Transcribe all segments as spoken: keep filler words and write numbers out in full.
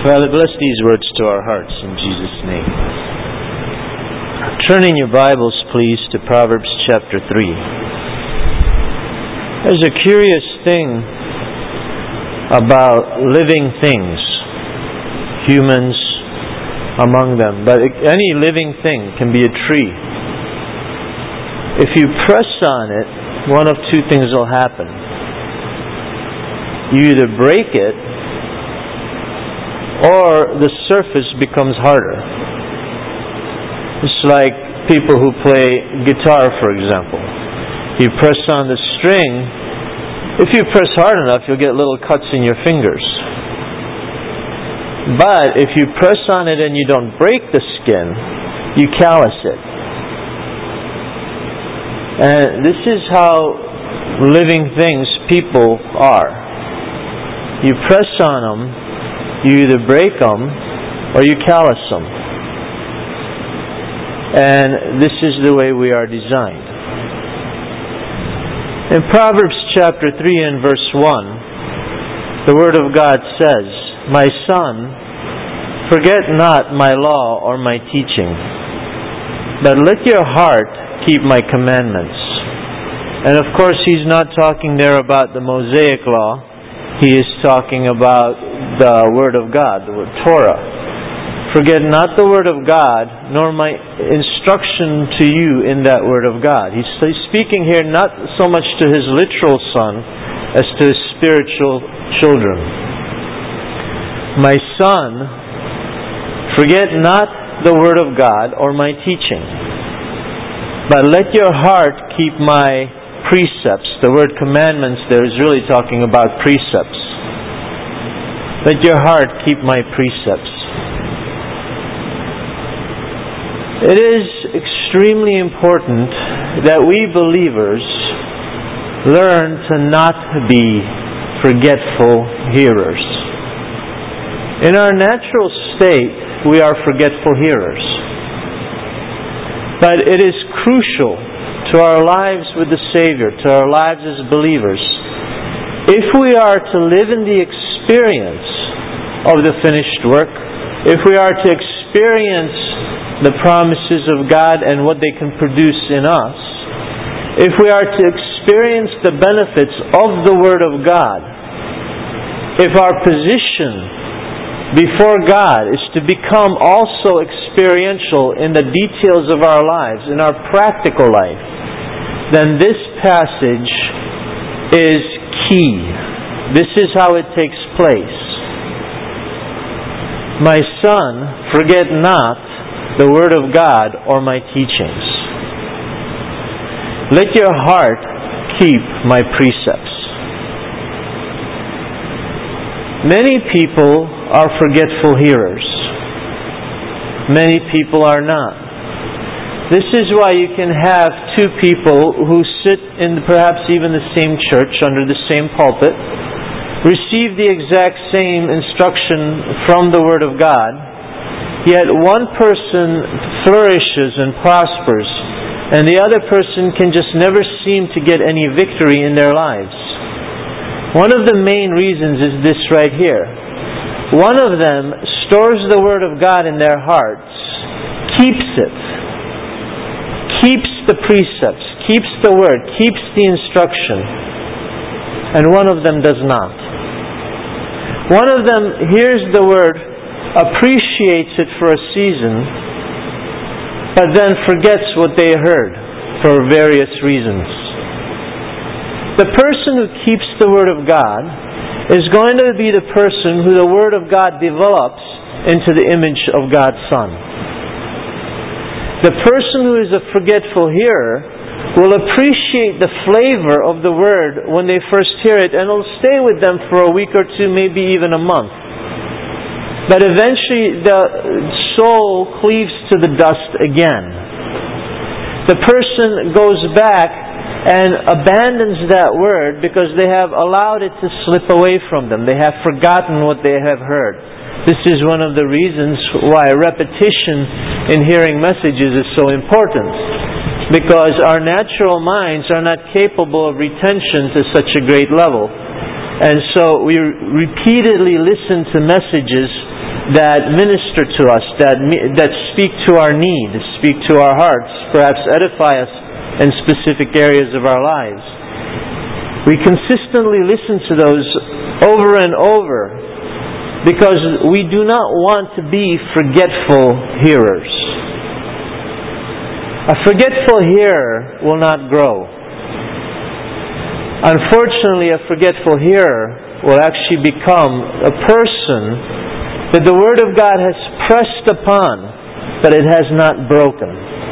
Father, bless these words to our hearts in Jesus' name. Turn in your Bibles, please, to Proverbs chapter three. There's a curious thing about living things, humans among them, but any living thing can be a tree. If you press on it, one of two things will happen. You either break it, or the surface becomes harder. It's like people who play guitar, for example. You press on the string. If you press hard enough, you'll get little cuts in your fingers. But if you press on it and you don't break the skin, you callous it. And this is how living things, people are. You press on them, you either break them or you callous them. And this is the way we are designed. In Proverbs chapter three and verse one, the Word of God says, "My son, forget not my law or my teaching, but let your heart keep my commandments." And of course, he's not talking there about the Mosaic law. He is talking about the Word of God, the word Torah. "Forget not the Word of God, nor my instruction to you in that Word of God." He's speaking here not so much to his literal son as to his spiritual children. "My son, forget not the Word of God or my teaching, but let your heart keep my precepts." The word commandments there is really talking about precepts. "Let your heart keep my precepts." It is extremely important that we believers learn to not be forgetful hearers. In our natural state, we are forgetful hearers. But it is crucial to our lives with the Savior, to our lives as believers, if we are to live in the experience of the finished work, if we are to experience the promises of God and what they can produce in us, if we are to experience the benefits of the Word of God, if our position before God is to become also experiential in the details of our lives, in our practical life, then this passage is key. This is how it takes place. "My son, forget not the Word of God or my teachings. Let your heart keep my precepts." Many people are forgetful hearers. Many people are not. This is why you can have two people who sit in perhaps even the same church under the same pulpit, receive the exact same instruction from the Word of God, yet one person flourishes and prospers, and the other person can just never seem to get any victory in their lives. One of the main reasons is this right here. One of them stores the Word of God in their hearts, keeps it, keeps the precepts, keeps the Word, keeps the instruction, and one of them does not. One of them hears the Word, appreciates it for a season, but then forgets what they heard for various reasons. The person who keeps the Word of God is going to be the person who the Word of God develops into the image of God's Son. The person who is a forgetful hearer will appreciate the flavor of the Word when they first hear it, and it will stay with them for a week or two, maybe even a month. But eventually the soul cleaves to the dust again. The person goes back and abandons that Word because they have allowed it to slip away from them. They have forgotten what they have heard. This is one of the reasons why repetition in hearing messages is so important. Because our natural minds are not capable of retention to such a great level. And so we repeatedly listen to messages that minister to us, that that speak to our need, speak to our hearts, perhaps edify us in specific areas of our lives. We consistently listen to those over and over because we do not want to be forgetful hearers. A forgetful hearer will not grow. Unfortunately, a forgetful hearer will actually become a person that the Word of God has pressed upon, but it has not broken.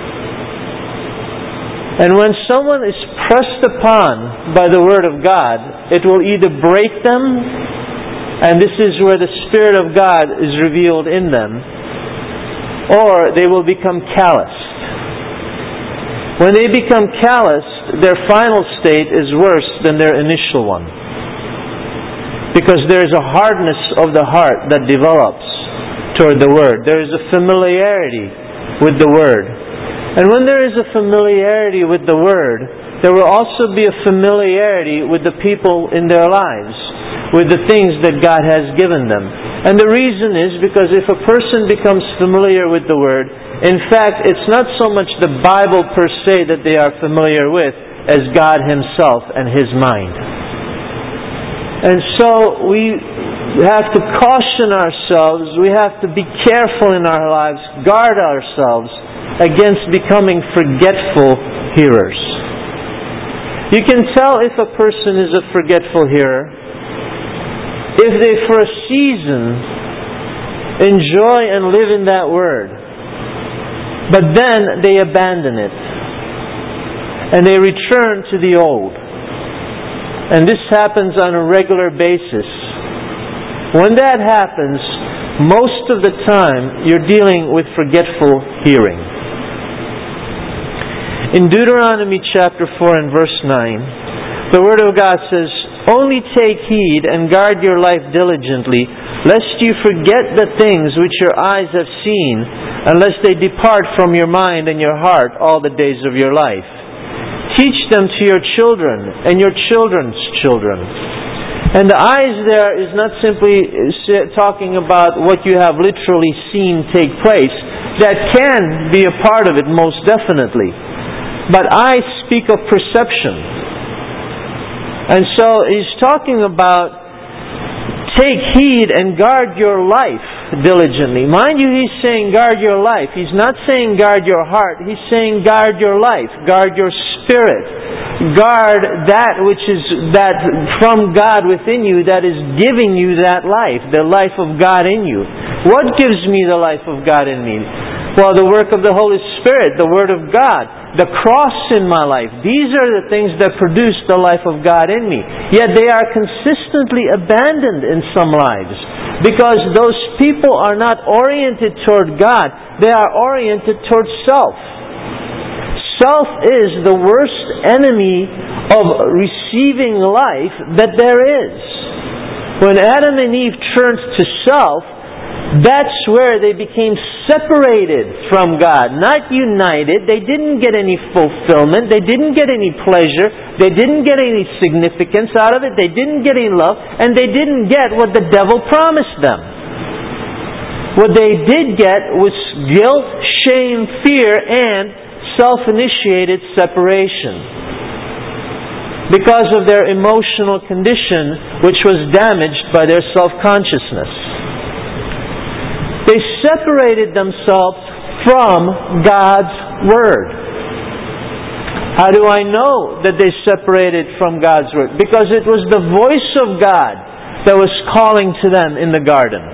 And when someone is pressed upon by the Word of God, it will either break them, and this is where the Spirit of God is revealed in them, or they will become calloused. When they become calloused, their final state is worse than their initial one. Because there is a hardness of the heart that develops toward the Word. There is a familiarity with the Word. And when there is a familiarity with the Word, there will also be a familiarity with the people in their lives, with the things that God has given them. And the reason is because if a person becomes familiar with the Word, in fact, it's not so much the Bible per se that they are familiar with as God Himself and His mind. And so we have to caution ourselves, we have to be careful in our lives, guard ourselves against becoming forgetful hearers. You can tell if a person is a forgetful hearer if they for a season enjoy and live in that Word, but then they abandon it and they return to the old. And this happens on a regular basis. When that happens, most of the time you're dealing with forgetful hearing. In Deuteronomy chapter four and verse nine, the Word of God says, "Only take heed and guard your life diligently, lest you forget the things which your eyes have seen, unless they depart from your mind and your heart all the days of your life. Teach them to your children and your children's children." And the eyes there is not simply talking about what you have literally seen take place. That can be a part of it, most definitely. But eyes speak of perception. And so he's talking about take heed and guard your life diligently. Mind you, he's saying guard your life. He's not saying guard your heart. He's saying guard your life. Guard your spirit. Guard that which is that from God within you that is giving you that life. The life of God in you. What gives me the life of God in me? Well, the work of the Holy Spirit, the Word of God, the cross in my life. These are the things that produce the life of God in me. Yet they are consistently abandoned in some lives because those people are not oriented toward God. They are oriented toward self. Self is the worst enemy of receiving life that there is. When Adam and Eve turned to self, that's where they became separated from God, not united. They didn't get any fulfillment. They didn't get any pleasure. They didn't get any significance out of it. They didn't get any love. And they didn't get what the devil promised them. What they did get was guilt, shame, fear, and self-initiated separation. Because of their emotional condition, which was damaged by their self-consciousness. They separated themselves from God's Word. How do I know that they separated from God's Word? Because it was the voice of God that was calling to them in the garden.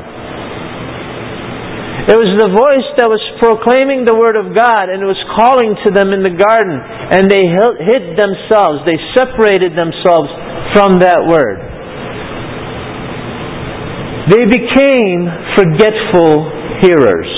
It was the voice that was proclaiming the Word of God and it was calling to them in the garden. And they hid themselves, they separated themselves from that Word. They became forgetful hearers.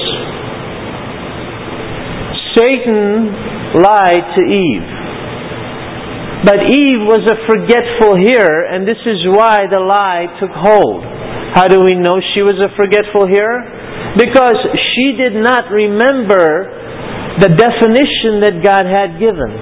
Satan lied to Eve. But Eve was a forgetful hearer, and this is why the lie took hold. How do we know she was a forgetful hearer? Because she did not remember the definition that God had given.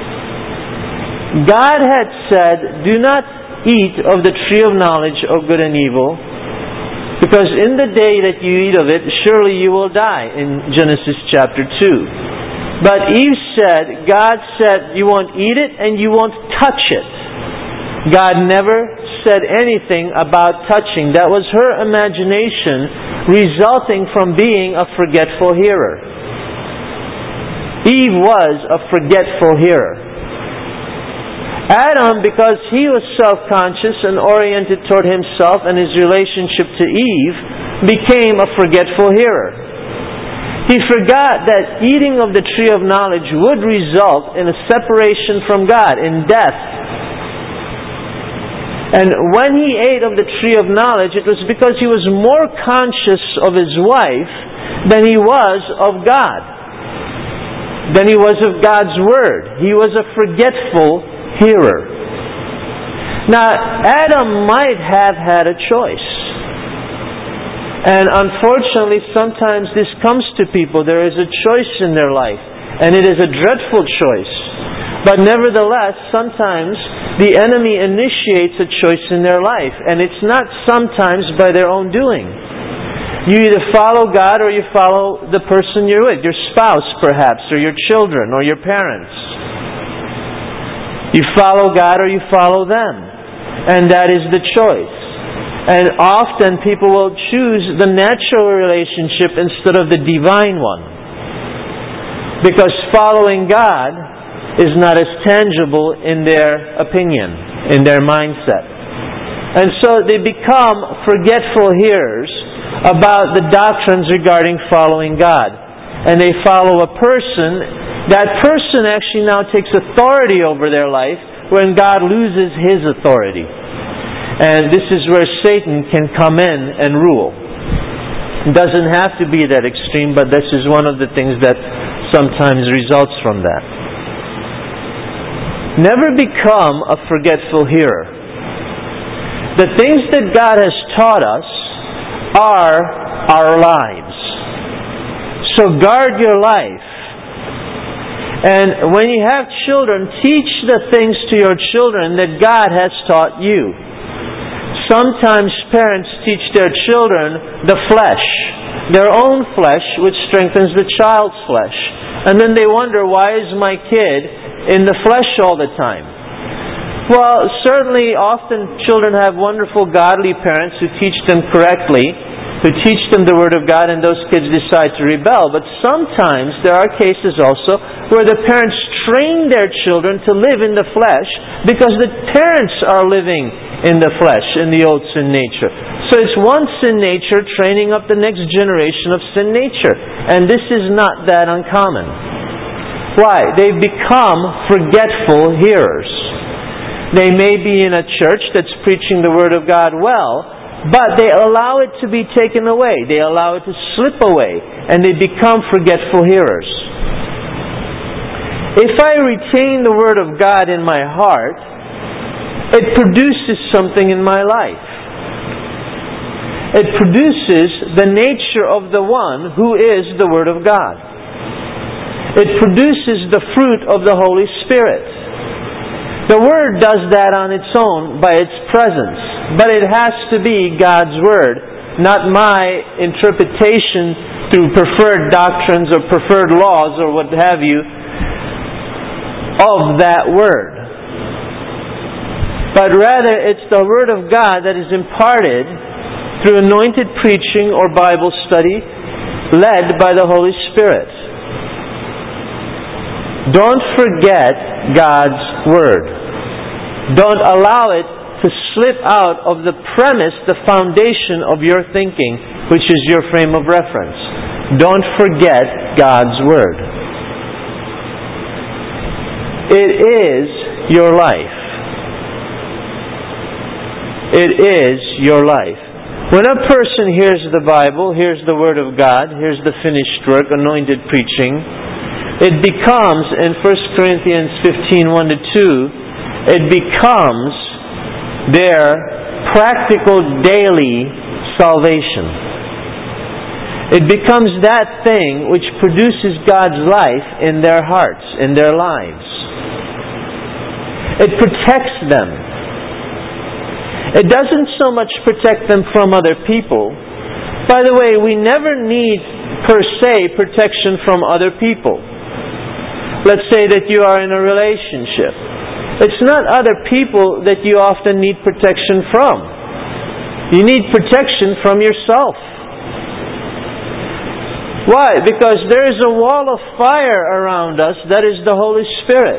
God had said, "Do not eat of the tree of knowledge of good and evil." Because in the day that you eat of it, surely you will die, in Genesis chapter two. But Eve said, God said, you won't eat it and you won't touch it. God never said anything about touching. That was her imagination resulting from being a forgetful hearer. Eve was a forgetful hearer. Adam, because he was self-conscious and oriented toward himself and his relationship to Eve, became a forgetful hearer. He forgot that eating of the tree of knowledge would result in a separation from God, in death. And when he ate of the tree of knowledge, it was because he was more conscious of his wife than he was of God, than he was of God's Word. He was a forgetful hearer. Now, Adam might have had a choice. And unfortunately, sometimes this comes to people. There is a choice in their life. And it is a dreadful choice. But nevertheless, sometimes the enemy initiates a choice in their life. And it's not sometimes by their own doing. You either follow God or you follow the person you're with. Your spouse, perhaps, or your children, or your parents. You follow God or you follow them. And that is the choice. And often people will choose the natural relationship instead of the divine one. Because following God is not as tangible in their opinion, in their mindset. And so they become forgetful hearers about the doctrines regarding following God. And they follow a person. That person actually now takes authority over their life when God loses His authority. And this is where Satan can come in and rule. It doesn't have to be that extreme, but this is one of the things that sometimes results from that. Never become a forgetful hearer. The things that God has taught us are our lives. So guard your life. And when you have children, teach the things to your children that God has taught you. Sometimes parents teach their children the flesh, their own flesh, which strengthens the child's flesh. And then they wonder, why is my kid in the flesh all the time? Well, certainly often children have wonderful godly parents who teach them correctly, who teach them the Word of God, and those kids decide to rebel. But sometimes there are cases also where the parents train their children to live in the flesh because the parents are living in the flesh, in the old sin nature. So it's one sin nature training up the next generation of sin nature. And this is not that uncommon. Why? They've become forgetful hearers. They may be in a church that's preaching the Word of God well, but they allow it to be taken away. They allow it to slip away. And they become forgetful hearers. If I retain the Word of God in my heart, it produces something in my life. It produces the nature of the one who is the Word of God. It produces the fruit of the Holy Spirit. The Word does that on its own by its presence. But it has to be God's Word, not my interpretation through preferred doctrines or preferred laws or what have you of that Word. But rather it's the Word of God that is imparted through anointed preaching or Bible study led by the Holy Spirit. Don't forget God's Word. Don't allow it to slip out of the premise, the foundation of your thinking, which is your frame of reference. Don't forget God's Word. It is your life. It is your life. When a person hears the Bible, hears the Word of God, hears the finished work, anointed preaching, it becomes, in First Corinthians fifteen, one to two, it becomes their practical daily salvation. It becomes that thing which produces God's life in their hearts, in their lives. It protects them. It doesn't so much protect them from other people, By the way, we never need, per se, protection from other people. Let's say that you are in a relationship. It's not other people that you often need protection from. You need protection from yourself. Why? Because there is a wall of fire around us that is the Holy Spirit.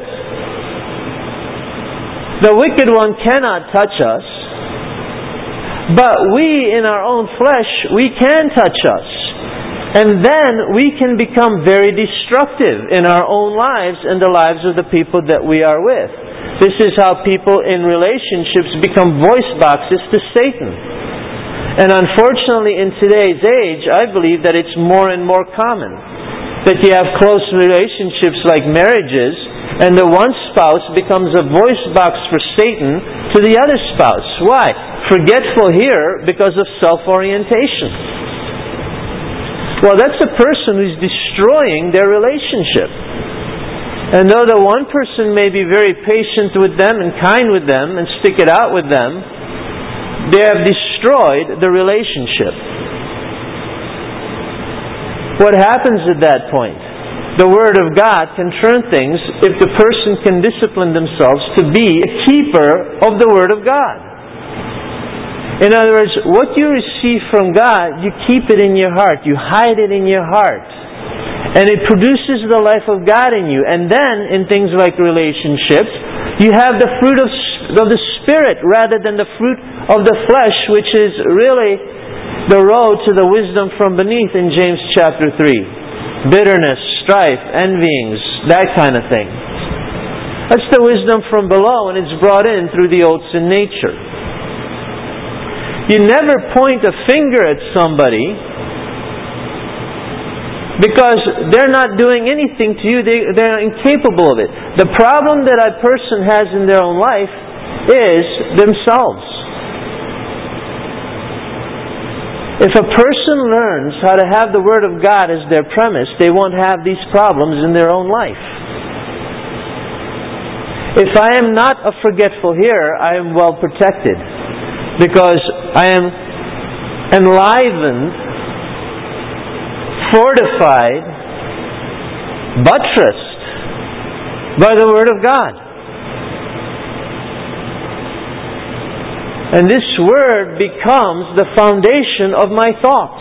The wicked one cannot touch us. But we, in our own flesh, we can touch us. And then we can become very destructive in our own lives and the lives of the people that we are with. This is how people in relationships become voice boxes to Satan. And unfortunately, in today's age, I believe that it's more and more common that you have close relationships like marriages, and the one spouse becomes a voice box for Satan to the other spouse. Why? Forgetful here because of self-orientation. Well, that's a person who's destroying their relationship. And though the one person may be very patient with them and kind with them and stick it out with them, they have destroyed the relationship. What happens at that point? The Word of God can turn things if the person can discipline themselves to be a keeper of the Word of God. In other words, what you receive from God, you keep it in your heart. You hide it in your heart. And it produces the life of God in you. And then, in things like relationships, you have the fruit of, of the Spirit rather than the fruit of the flesh, which is really the road to the wisdom from beneath in James chapter three. Bitterness, strife, envyings, that kind of thing. That's the wisdom from below, and it's brought in through the old sin nature. You never point a finger at somebody because they're not doing anything to you. They, they're incapable of it. The problem that a person has in their own life is themselves. If a person learns how to have the Word of God as their premise, they won't have these problems in their own life. If I am not a forgetful hearer, I am well protected. Because I am enlivened, fortified, buttressed by the Word of God. And this Word becomes the foundation of my thoughts.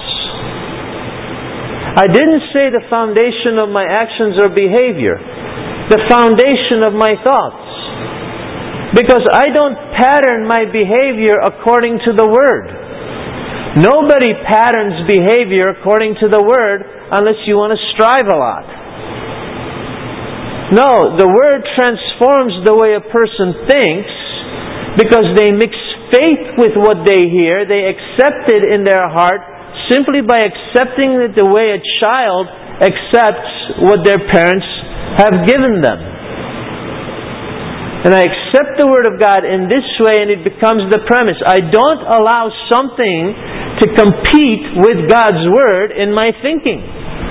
I didn't say the foundation of my actions or behavior. The foundation of my thoughts. Because I don't pattern my behavior according to the Word. Nobody patterns behavior according to the Word unless you want to strive a lot. No, the Word transforms the way a person thinks because they mix faith with what they hear. They accept it in their heart simply by accepting it the way a child accepts what their parents have given them. And I accept the Word of God in this way, and it becomes the premise. I don't allow something to compete with God's Word in my thinking.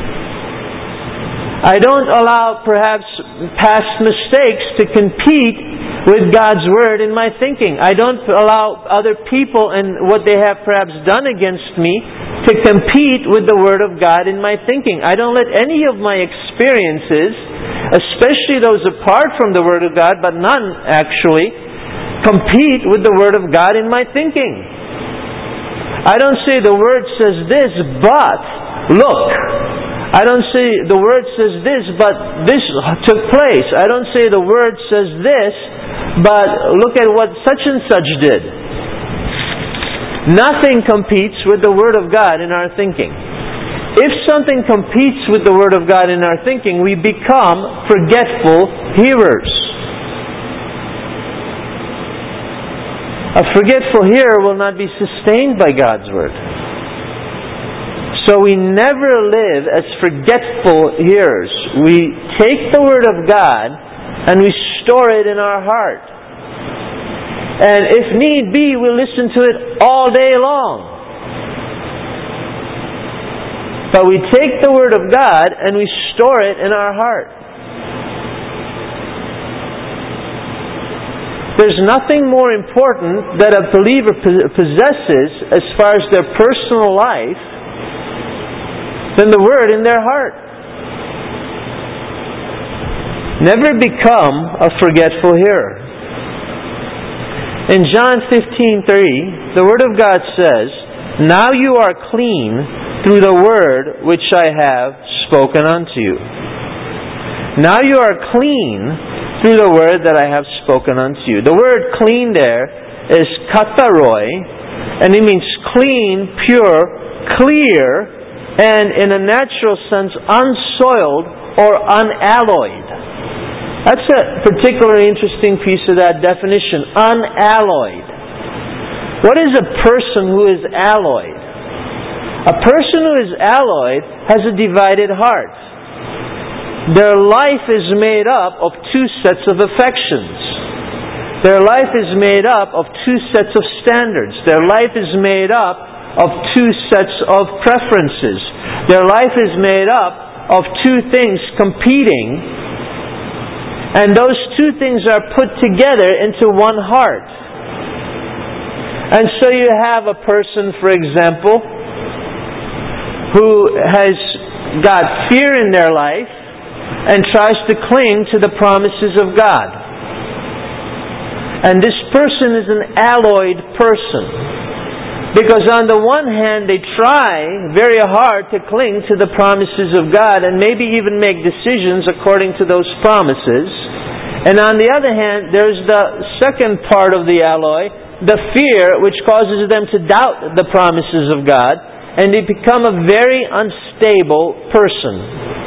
I don't allow perhaps past mistakes to compete with God's Word in my thinking. I don't allow other people and what they have perhaps done against me to compete with the Word of God in my thinking. I don't let any of my experiences, especially those apart from the Word of God, but none actually, compete with the Word of God in my thinking. I don't say the Word says this, but look. I don't say the Word says this, but this took place. I don't say the Word says this, but look at what such and such did. Nothing competes with the Word of God in our thinking. If something competes with the Word of God in our thinking, we become forgetful hearers. A forgetful hearer will not be sustained by God's Word. So we never live as forgetful hearers. We take the Word of God and we store it in our heart. And if need be, we listen to it all day long. But we take the Word of God and we store it in our heart. There's nothing more important that a believer possesses as far as their personal life than the Word in their heart. Never become a forgetful hearer. In John fifteen three, the Word of God says, "Now you are clean through the word which I have spoken unto you." Now you are clean through the word that I have spoken unto you. The word clean there is kataroi, and it means clean, pure, clear, and in a natural sense, unsoiled or unalloyed. That's a particularly interesting piece of that definition, unalloyed. What is a person who is alloyed? A person who is alloyed has a divided heart. Their life is made up of two sets of affections. Their life is made up of two sets of standards. Their life is made up of two sets of preferences. Their life is made up of two things competing. And those two things are put together into one heart. And so you have a person, for example, who has got fear in their life and tries to cling to the promises of God. And this person is an alloyed person. Because on the one hand, they try very hard to cling to the promises of God and maybe even make decisions according to those promises. And on the other hand, there's the second part of the alloy, the fear, which causes them to doubt the promises of God, and they become a very unstable person.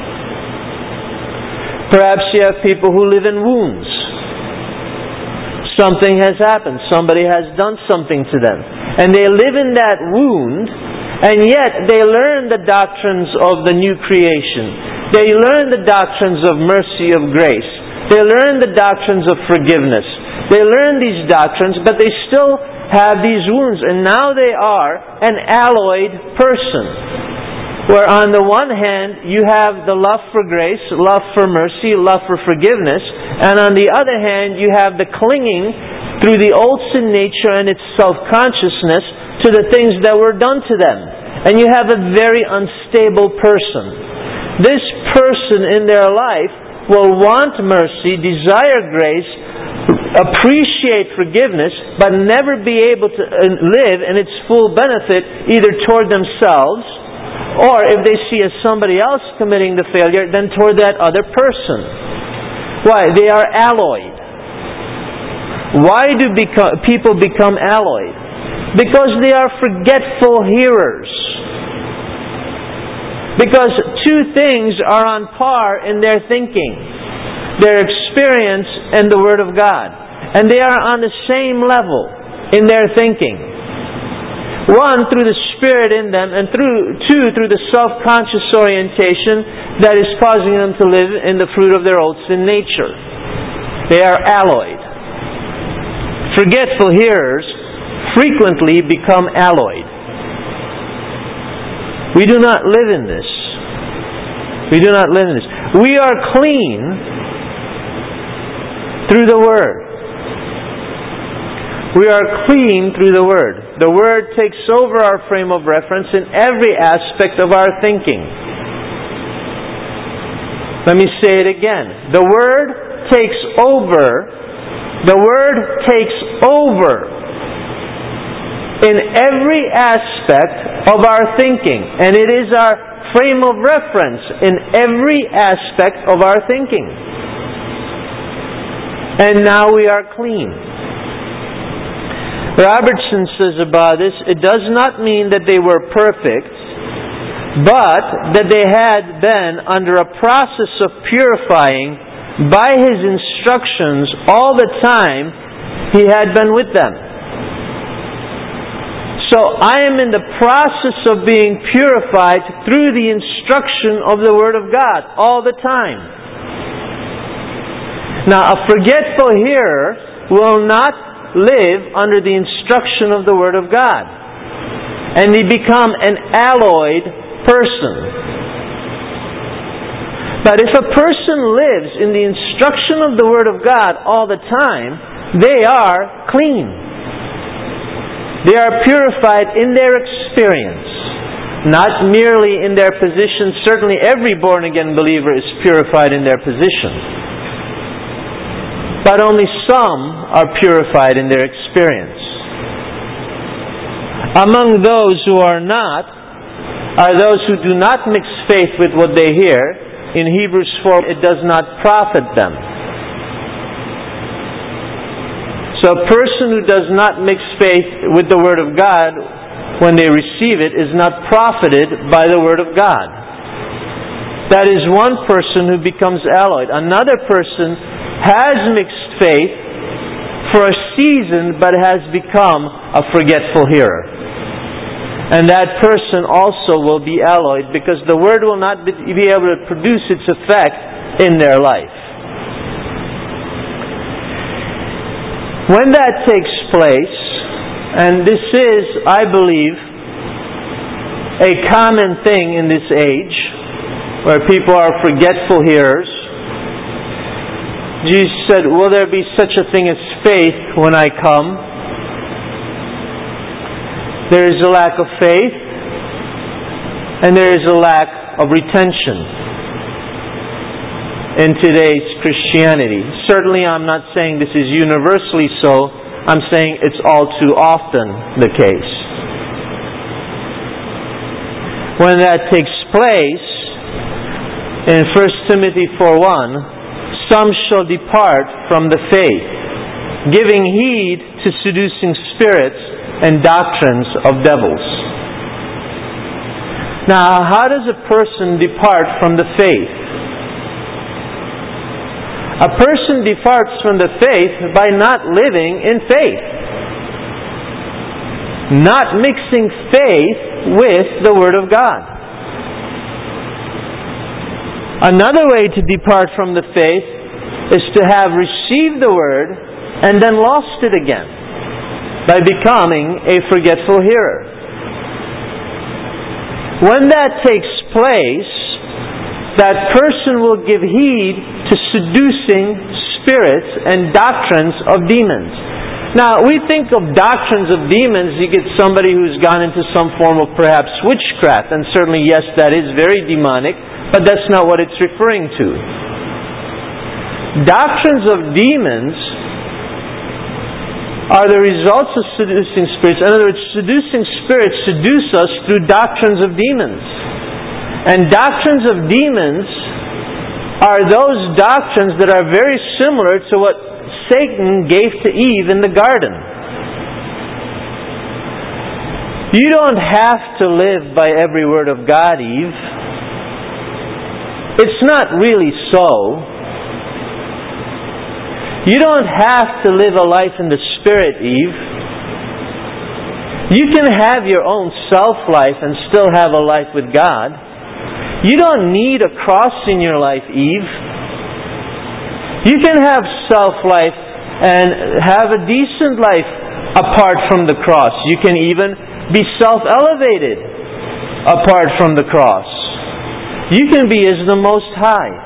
Perhaps you have people who live in wounds. Something has happened. Somebody has done something to them. And they live in that wound, and yet they learn the doctrines of the new creation. They learn the doctrines of mercy, of grace. They learn the doctrines of forgiveness. They learn these doctrines, but they still have these wounds. And now they are an alloyed person. Where on the one hand, you have the love for grace, love for mercy, love for forgiveness. And on the other hand, you have the clinging through the old sin nature and its self-consciousness to the things that were done to them. And you have a very unstable person. This person in their life will want mercy, desire grace, appreciate forgiveness, but never be able to live in its full benefit either toward themselves, or if they see as somebody else committing the failure, then toward that other person. Why? They are alloyed. Why do beco- people become alloyed? Because they are forgetful hearers. Because two things are on par in their thinking. Their experience and the Word of God. And they are on the same level in their thinking. One, through the Spirit in them, and through two, through the self-conscious orientation that is causing them to live in the fruit of their old sin nature. They are alloyed. Forgetful hearers frequently become alloyed. We do not live in this. We do not live in this. We are clean through the Word. We are clean through the Word. The Word takes over our frame of reference in every aspect of our thinking. Let me say it again. The Word takes over. The Word takes over in every aspect of our thinking. And it is our frame of reference in every aspect of our thinking. And now we are clean. Robertson says about this, it does not mean that they were perfect, but that they had been under a process of purifying by His instructions all the time He had been with them. So I am in the process of being purified through the instruction of the Word of God all the time. Now, a forgetful hearer will not live under the instruction of the Word of God. And they become an alloyed person. But if a person lives in the instruction of the Word of God all the time, they are clean. They are purified in their experience. Not merely in their position. Certainly every born-again believer is purified in their position. But only some are purified in their experience. Among those who are not are those who do not mix faith with what they hear. In Hebrews four, it does not profit them. So a person who does not mix faith with the Word of God when they receive it is not profited by the Word of God. That is one person who becomes alloyed. Another person has mixed faith for a season but has become a forgetful hearer. And that person also will be alloyed because the Word will not be able to produce its effect in their life. When that takes place, and this is, I believe, a common thing in this age, where people are forgetful hearers. Jesus said, will there be such a thing as faith when I come? There is a lack of faith, and there is a lack of retention in today's Christianity. Certainly I'm not saying this is universally so. I'm saying it's all too often the case. When that takes place, in First Timothy four one, some shall depart from the faith, giving heed to seducing spirits and doctrines of devils. Now, how does a person depart from the faith? A person departs from the faith by not living in faith. Not mixing faith with the Word of God. Another way to depart from the faith is to have received the Word and then lost it again by becoming a forgetful hearer. When that takes place, that person will give heed to seducing spirits and doctrines of demons. Now, we think of doctrines of demons, you get somebody who's gone into some form of perhaps witchcraft, and certainly, yes, that is very demonic, but that's not what it's referring to. Doctrines of demons are the results of seducing spirits. In other words, seducing spirits seduce us through doctrines of demons. And doctrines of demons are those doctrines that are very similar to what Satan gave to Eve in the garden. You don't have to live by every word of God, Eve. It's not really so. You don't have to live a life in the Spirit, Eve. You can have your own self-life and still have a life with God. You don't need a cross in your life, Eve. You can have self-life and have a decent life apart from the cross. You can even be self-elevated apart from the cross. You can be as the Most High.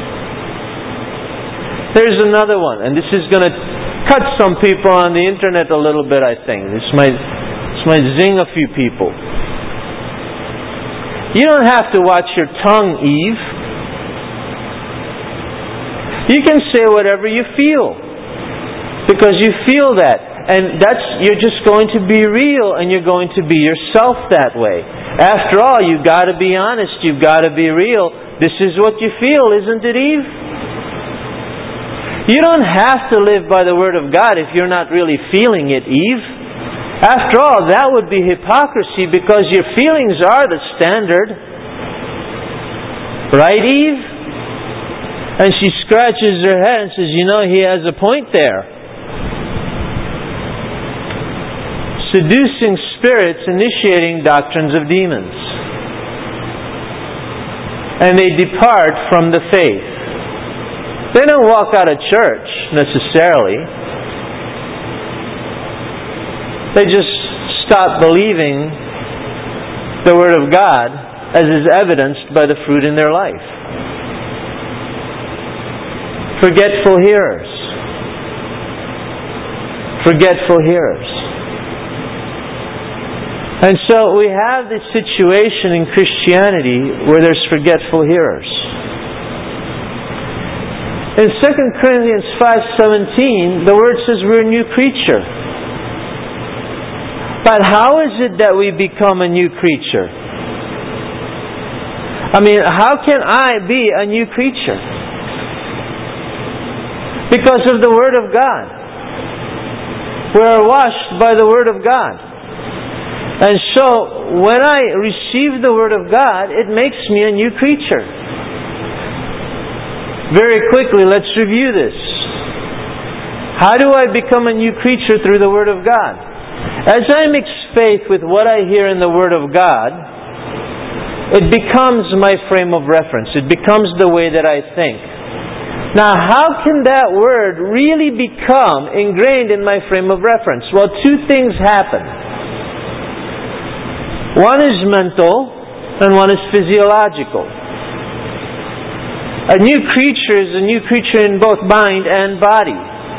There's another one, and this is going to cut some people on the internet a little bit, I think. This might, this might zing a few people. You don't have to watch your tongue, Eve. You can say whatever you feel, because you feel that. And that's, you're just going to be real, and you're going to be yourself that way. After all, you've got to be honest. You've got to be real. This is what you feel, isn't it, Eve? You don't have to live by the Word of God if you're not really feeling it, Eve. After all, that would be hypocrisy because your feelings are the standard. Right, Eve? And she scratches her head and says, you know, he has a point there. Seducing spirits initiating doctrines of demons. And they depart from the faith. They don't walk out of church, necessarily. They just stop believing the Word of God as is evidenced by the fruit in their life. Forgetful hearers. Forgetful hearers. And so we have this situation in Christianity where there's forgetful hearers. In Second Corinthians five seventeen, the Word says we're a new creature. But how is it that we become a new creature? I mean, how can I be a new creature? Because of the Word of God. We are washed by the Word of God. And so, when I receive the Word of God, it makes me a new creature. Very quickly, let's review this. How do I become a new creature through the Word of God? As I mix faith with what I hear in the Word of God, it becomes my frame of reference. It becomes the way that I think. Now, how can that Word really become ingrained in my frame of reference? Well, two things happen. One is mental, and one is physiological. A new creature is a new creature in both mind and body.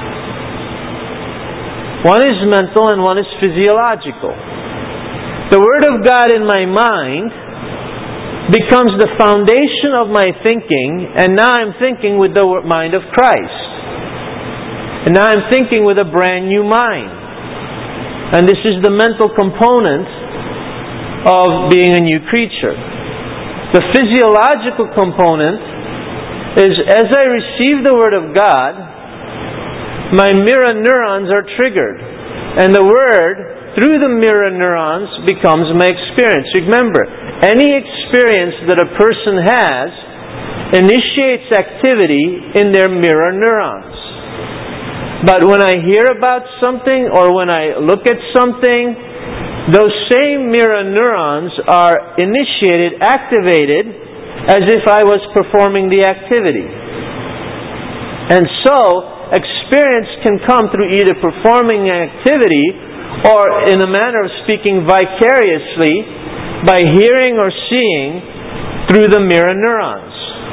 One is mental and one is physiological. The Word of God in my mind becomes the foundation of my thinking, and now I'm thinking with the mind of Christ. And now I'm thinking with a brand new mind. And this is the mental component of being a new creature. The physiological component is, as I receive the Word of God, my mirror neurons are triggered. And the Word, through the mirror neurons, becomes my experience. Remember, any experience that a person has initiates activity in their mirror neurons. But when I hear about something or when I look at something, those same mirror neurons are initiated, activated, as if I was performing the activity. And so, experience can come through either performing an activity or, in a manner of speaking, vicariously by hearing or seeing through the mirror neurons.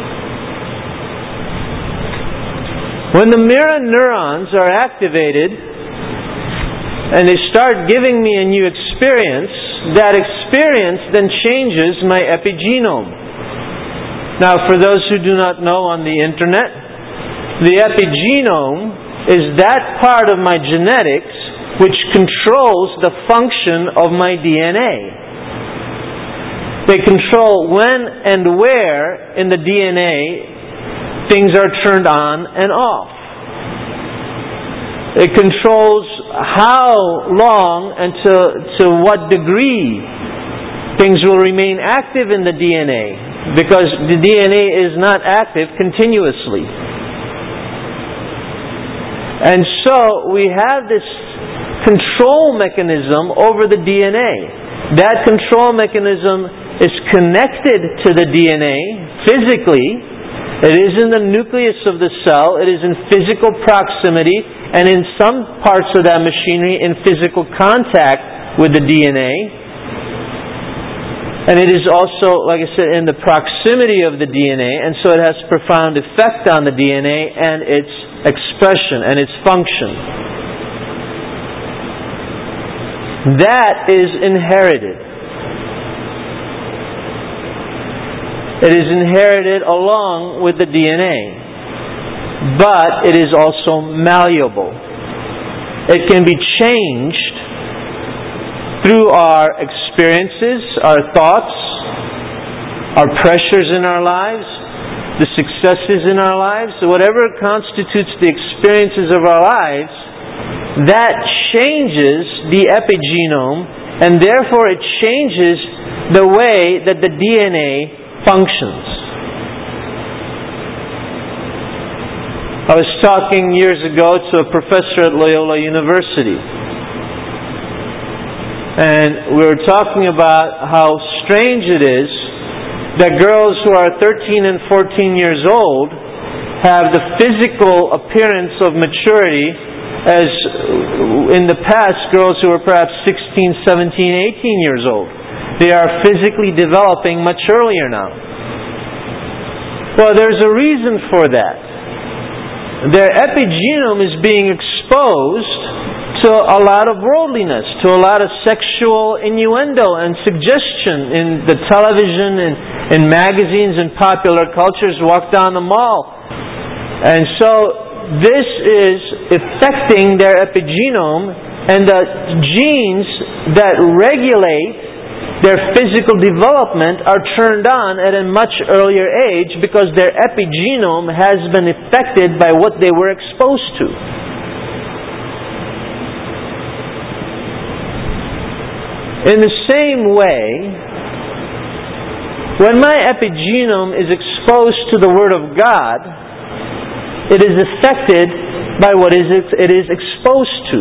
When the mirror neurons are activated and they start giving me a new experience, that experience then changes my epigenome. Now, for those who do not know on the internet, the epigenome is that part of my genetics which controls the function of my D N A. They control when and where in the D N A things are turned on and off. It controls how long and to, to what degree things will remain active in the D N A. Because the D N A is not active continuously. And so we have this control mechanism over the D N A. That control mechanism is connected to the D N A physically. It is in the nucleus of the cell. It is in physical proximity, and in some parts of that machinery in physical contact with the D N A. And it is also, like I said, in the proximity of the D N A, and so it has profound effect on the D N A and its expression and its function. That is inherited. It is inherited along with the D N A. But it is also malleable. It can be changed through our experiences, our thoughts, our pressures in our lives, the successes in our lives, whatever constitutes the experiences of our lives, that changes the epigenome, and therefore it changes the way that the D N A functions. I was talking years ago to a professor at Loyola University. And we were talking about how strange it is that girls who are thirteen and fourteen years old have the physical appearance of maturity as in the past girls who were perhaps sixteen, seventeen, eighteen years old. They are physically developing much earlier now. Well, there's a reason for that. Their epigenome is being exposed to a lot of worldliness, to a lot of sexual innuendo and suggestion in the television and in magazines and popular cultures. Walk down the mall. And so this is affecting their epigenome, and the genes that regulate their physical development are turned on at a much earlier age because their epigenome has been affected by what they were exposed to. In the same way, when my epigenome is exposed to the Word of God, it is affected by what it is exposed to.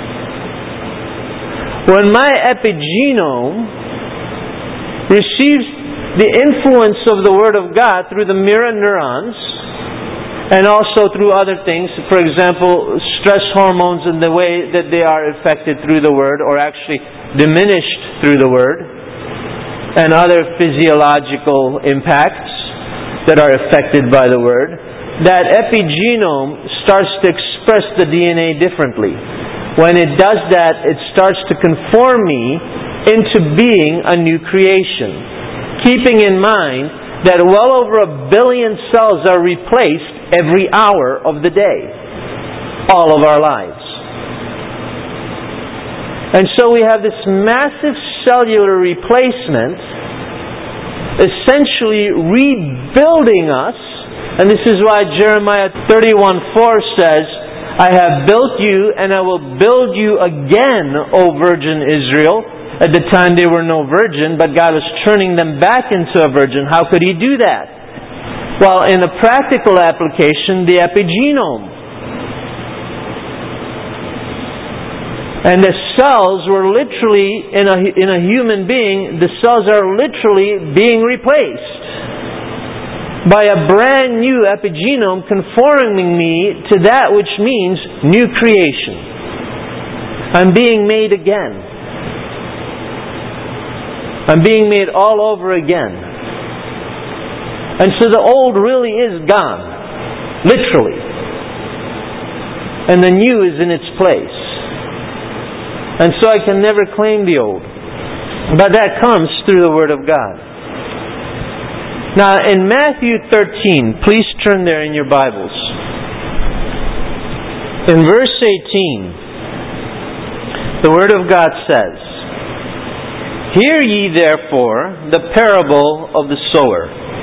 When my epigenome receives the influence of the Word of God through the mirror neurons and also through other things, for example, stress hormones and the way that they are affected through the Word or actually diminished through the Word, and other physiological impacts that are affected by the Word, that epigenome starts to express the D N A differently. When it does that, it starts to conform me into being a new creation. Keeping in mind that well over a billion cells are replaced every hour of the day. All of our lives. And so we have this massive cellular replacement essentially rebuilding us. And this is why Jeremiah thirty-one four says, I have built you and I will build you again, O Virgin Israel. At the time they were no virgin, but God was turning them back into a virgin. How could He do that? Well, in a practical application, the epigenome. And the cells were literally, in a, in a human being, the cells are literally being replaced by a brand new epigenome conforming me to that which means new creation. I'm being made again. I'm being made all over again. And so the old really is gone. Literally. And the new is in its place. And so I can never claim the old. But that comes through the Word of God. Now in Matthew thirteen, please turn there in your Bibles. In verse eighteen, the Word of God says, Hear ye therefore the parable of the sower.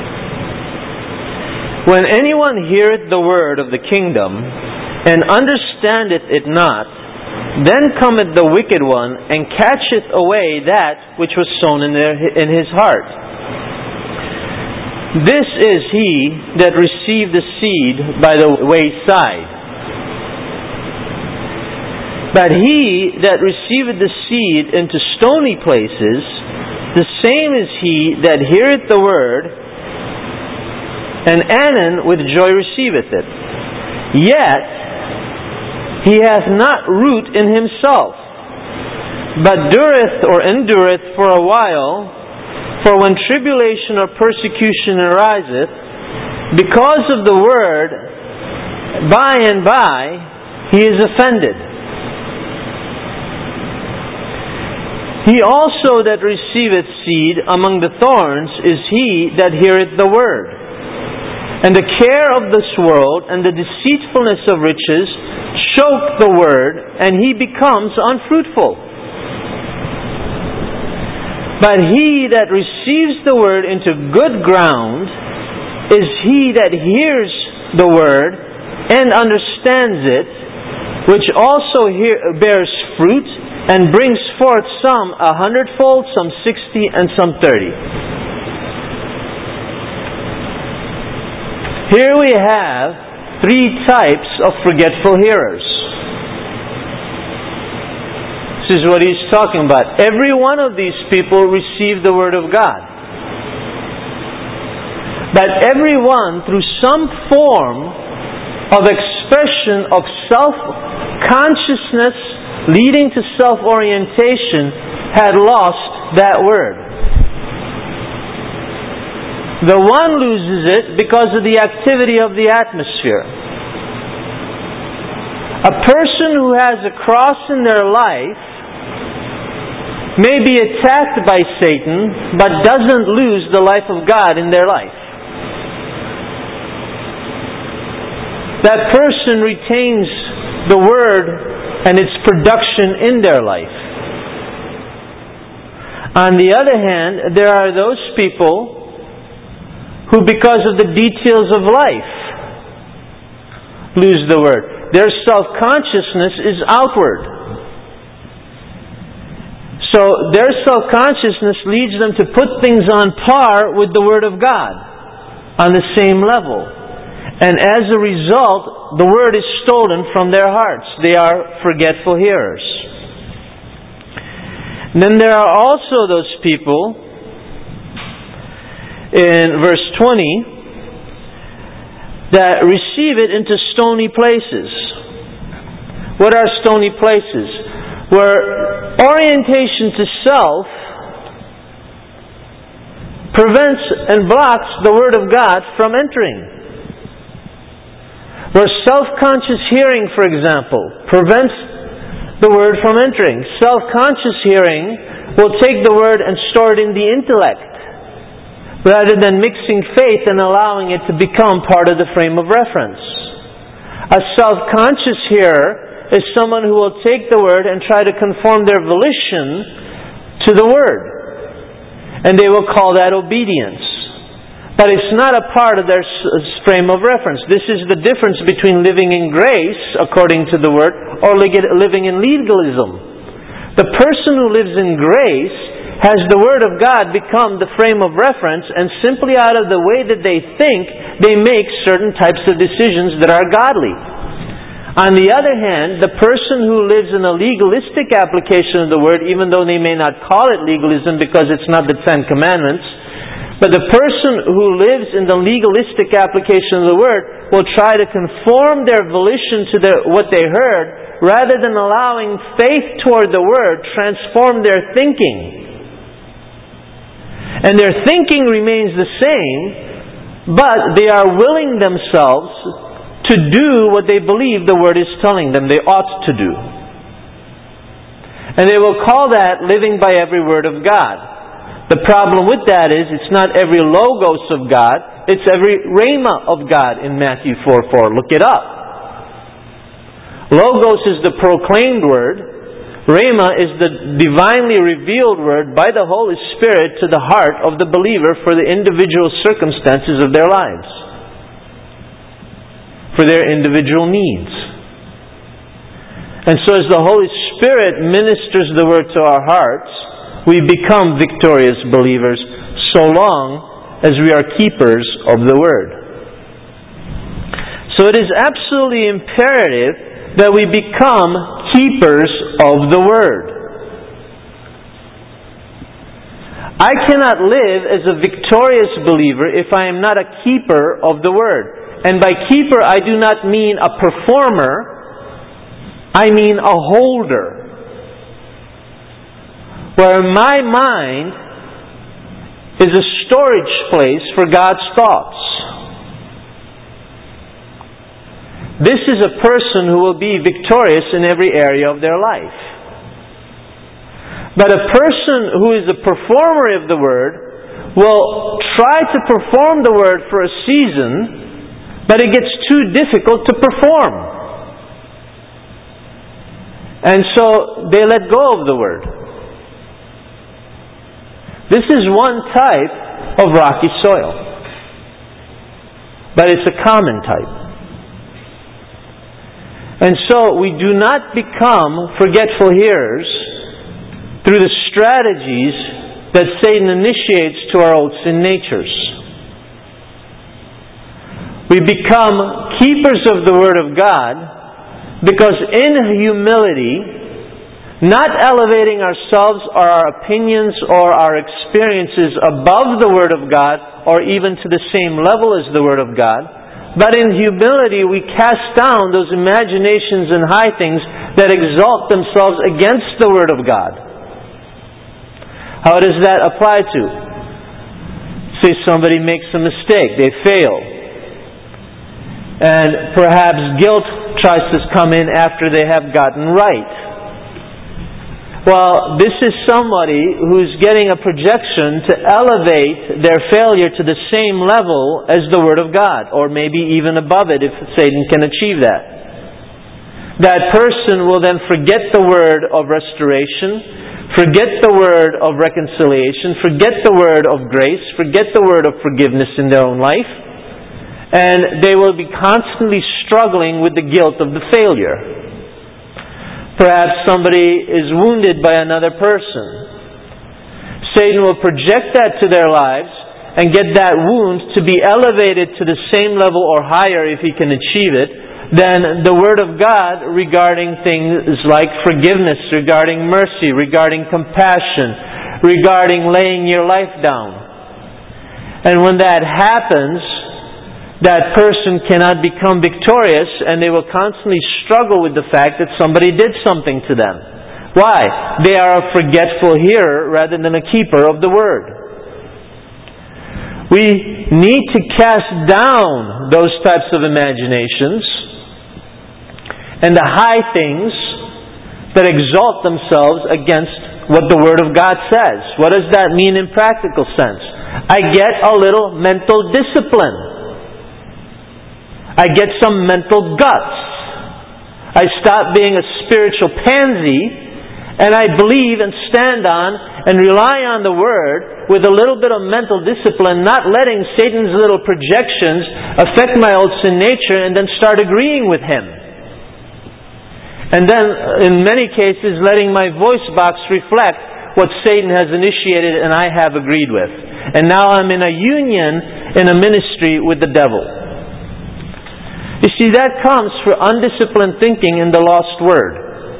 When anyone heareth the word of the kingdom, and understandeth it not, then cometh the wicked one, and catcheth away that which was sown in, their, in his heart. This is he that received the seed by the wayside. But he that receiveth the seed into stony places, the same is he that heareth the word, and anon with joy receiveth it. Yet he hath not root in himself, but dureth or endureth for a while. For when tribulation or persecution ariseth, because of the word, by and by he is offended. He also that receiveth seed among the thorns is he that heareth the word. And the care of this world and the deceitfulness of riches choke the word, and he becomes unfruitful. But he that receives the word into good ground is he that hears the word and understands it, which also hear, bears fruit, and brings forth some a hundredfold, some sixty, and some thirty. Here we have three types of forgetful hearers. This is what he's talking about. Every one of these people received the Word of God. But everyone, through some form of expression of self-consciousness leading to self-orientation, had lost that word. The one loses it because of the activity of the atmosphere. A person who has a cross in their life may be attacked by Satan, but doesn't lose the life of God in their life. That person retains the Word and its production in their life. On the other hand, there are those people who, because of the details of life, lose the Word. Their self-consciousness is outward. So their self-consciousness leads them to put things on par with the Word of God, on the same level. And as a result, the Word is stolen from their hearts. They are forgetful hearers. And then there are also those people, in verse twenty, that receive it into stony places. What are stony places? Where orientation to self prevents and blocks the Word of God from entering. Where self-conscious hearing, for example, prevents the Word from entering. Self-conscious hearing will take the Word and store it in the intellect, rather than mixing faith and allowing it to become part of the frame of reference. A self-conscious hearer is someone who will take the Word and try to conform their volition to the Word. And they will call that obedience. But it's not a part of their frame of reference. This is the difference between living in grace, according to the Word, or living in legalism. The person who lives in grace has the Word of God become the frame of reference, and simply out of the way that they think, they make certain types of decisions that are godly. On the other hand, the person who lives in a legalistic application of the Word, even though they may not call it legalism because it's not the Ten Commandments, but the person who lives in the legalistic application of the Word will try to conform their volition to their, what they heard, rather than allowing faith toward the Word transform their thinking. And their thinking remains the same, but they are willing themselves to do what they believe the Word is telling them they ought to do. And they will call that living by every word of God. The problem with that is it's not every logos of God, it's every rhema of God in Matthew four four. Look it up. Logos is the proclaimed word. Rhema is the divinely revealed word by the Holy Spirit to the heart of the believer for the individual circumstances of their lives, for their individual needs. And so as the Holy Spirit ministers the Word to our hearts, we become victorious believers so long as we are keepers of the Word. So it is absolutely imperative that we become keepers of the Word. I cannot live as a victorious believer if I am not a keeper of the Word. And by keeper, I do not mean a performer, I mean a holder. Where my mind is a storage place for God's thoughts. This is a person who will be victorious in every area of their life. But a person who is a performer of the Word will try to perform the Word for a season, but it gets too difficult to perform. And so they let go of the Word. This is one type of rocky soil. But it's a common type. And so we do not become forgetful hearers through the strategies that Satan initiates to our old sin natures. We become keepers of the Word of God because in humility, not elevating ourselves or our opinions or our experiences above the Word of God or even to the same level as the Word of God, but in humility we cast down those imaginations and high things that exalt themselves against the Word of God. How does that apply to? Say somebody makes a mistake, they fail. And perhaps guilt tries to come in after they have gotten right. Well, this is somebody who's getting a projection to elevate their failure to the same level as the Word of God, or maybe even above it if Satan can achieve that. That person will then forget the word of restoration, forget the word of reconciliation, forget the word of grace, forget the word of forgiveness in their own life, and they will be constantly struggling with the guilt of the failure. Perhaps somebody is wounded by another person. Satan will project that to their lives and get that wound to be elevated to the same level or higher, if he can achieve it, than the Word of God regarding things like forgiveness, regarding mercy, regarding compassion, regarding laying your life down. And when that happens, that person cannot become victorious, and they will constantly struggle with the fact that somebody did something to them. Why? They are a forgetful hearer rather than a keeper of the Word. We need to cast down those types of imaginations and the high things that exalt themselves against what the Word of God says. What does that mean in practical sense? I get a little mental discipline. I get some mental guts. I stop being a spiritual pansy, and I believe and stand on and rely on the Word with a little bit of mental discipline, not letting Satan's little projections affect my old sin nature, and then start agreeing with him. And then, in many cases, letting my voice box reflect what Satan has initiated and I have agreed with. And now I'm in a union, in a ministry with the devil. You see, that comes for undisciplined thinking in the lost word.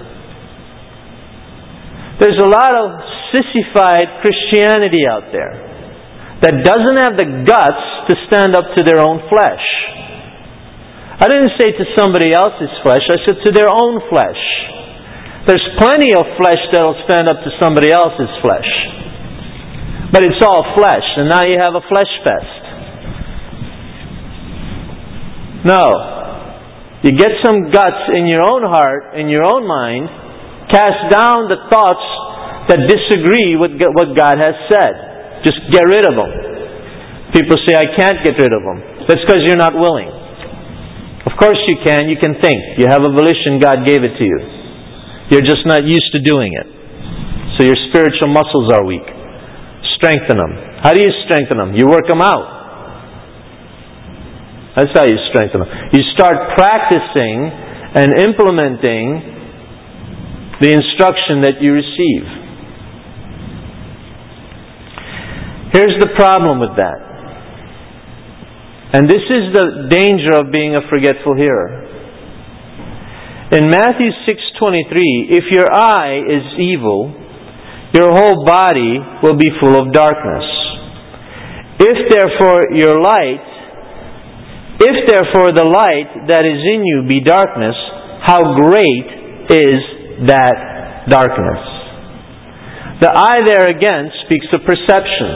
There's a lot of sissified Christianity out there that doesn't have the guts to stand up to their own flesh. I didn't say to somebody else's flesh, I said to their own flesh. There's plenty of flesh that will stand up to somebody else's flesh. But it's all flesh, and now you have a flesh fest. No. You get some guts in your own heart, in your own mind. Cast down the thoughts that disagree with what God has said. Just get rid of them. People say, I can't get rid of them. That's because you're not willing. Of course you can. You can think. You have a volition. God gave it to you. You're just not used to doing it. So your spiritual muscles are weak. Strengthen them. How do you strengthen them? You work them out. That's how you strengthen them. You start practicing and implementing the instruction that you receive. Here's the problem with that. And this is the danger of being a forgetful hearer. In Matthew six twenty-three, if your eye is evil, your whole body will be full of darkness. If therefore your light If therefore the light that is in you be darkness, how great is that darkness? The eye there again speaks of perception.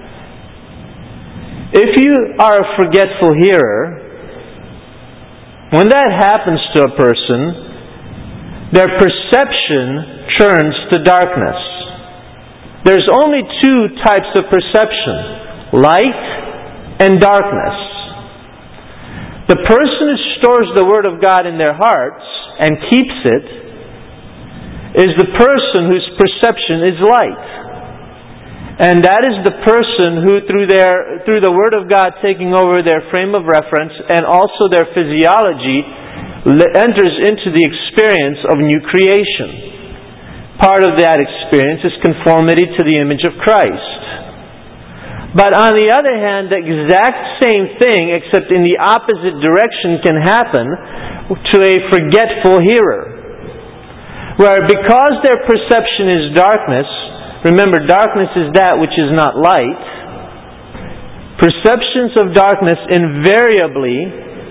If you are a forgetful hearer, when that happens to a person, their perception turns to darkness. There's only two types of perception: light and darkness. The person who stores the Word of God in their hearts and keeps it is the person whose perception is light. And that is the person who, through their through the Word of God taking over their frame of reference and also their physiology, enters into the experience of new creation. Part of that experience is conformity to the image of Christ. But on the other hand, the exact same thing, except in the opposite direction, can happen to a forgetful hearer. Where because their perception is darkness, remember, darkness is that which is not light, perceptions of darkness invariably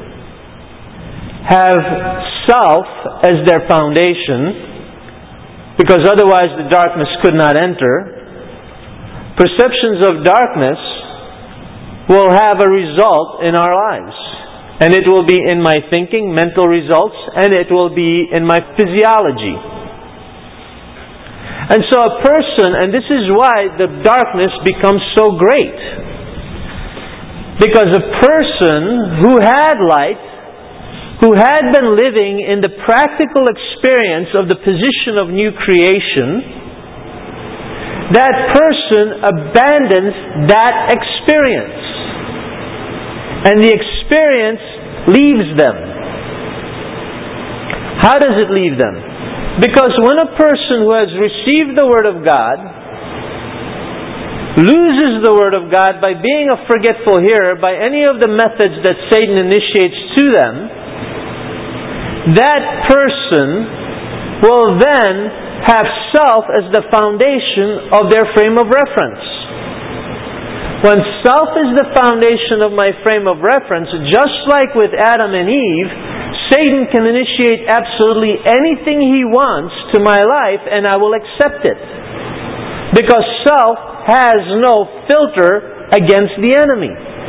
have self as their foundation, because otherwise the darkness could not enter. Perceptions of darkness will have a result in our lives. And it will be in my thinking, mental results, and it will be in my physiology. And so a person, and this is why the darkness becomes so great. Because a person who had light, who had been living in the practical experience of the position of new creation, that person abandons that experience. And the experience leaves them. How does it leave them? Because when a person who has received the Word of God loses the Word of God by being a forgetful hearer, by any of the methods that Satan initiates to them, that person will then have self as the foundation of their frame of reference. When self is the foundation of my frame of reference, just like with Adam and Eve, Satan can initiate absolutely anything he wants to my life and I will accept it. Because self has no filter against the enemy.